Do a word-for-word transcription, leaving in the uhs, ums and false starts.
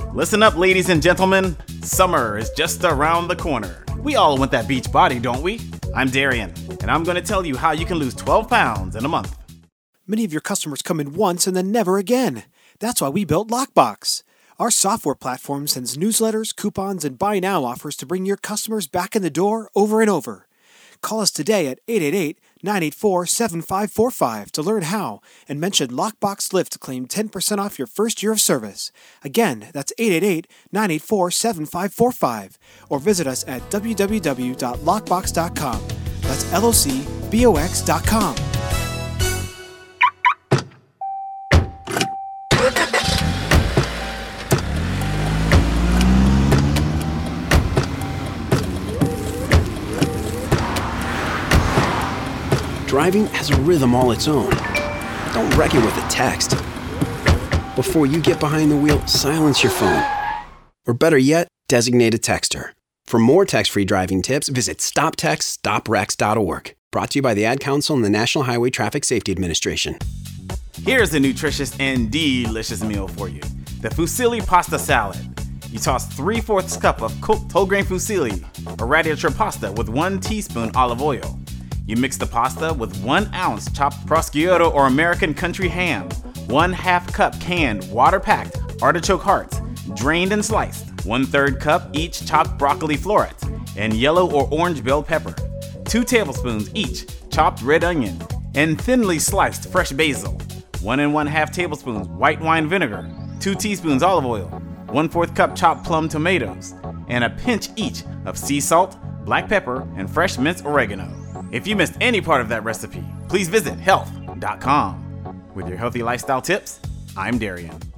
Listen up, ladies and gentlemen. Summer is just around the corner. We all want that beach body, don't we? I'm Darian, and I'm going to tell you how you can lose twelve pounds in a month. Many of your customers come in once and then never again. That's why we built Lockbox. Our software platform sends newsletters, coupons, and buy now offers to bring your customers back in the door over and over. Call us today at eight eight eight, nine eight four, seven five four five to learn how and mention Lockbox Lift to claim ten percent off your first year of service. Again, that's eight eight eight, nine eight four, seven five four five or visit us at w w w dot lockbox dot com. That's L O C B O X dot com. Driving has a rhythm all its own. Don't wreck it with a text. Before you get behind the wheel, silence your phone. Or better yet, designate a texter. For more text-free driving tips, visit stop text stop wrecks dot org. Brought to you by the Ad Council and the National Highway Traffic Safety Administration. Here's a nutritious and delicious meal for you. The fusilli pasta salad. You toss three-fourths cup of cooked whole grain fusilli or radiator pasta with one teaspoon olive oil. You mix the pasta with one ounce chopped prosciutto or American country ham, one half cup canned water-packed artichoke hearts, drained and sliced, one third cup each chopped broccoli florets, and yellow or orange bell pepper, two tablespoons each chopped red onion, and thinly sliced fresh basil, one and one half tablespoons white wine vinegar, two teaspoons olive oil, one fourth cup chopped plum tomatoes, and a pinch each of sea salt, black pepper, and fresh minced oregano. If you missed any part of that recipe, please visit health dot com. With your healthy lifestyle tips, I'm Darian.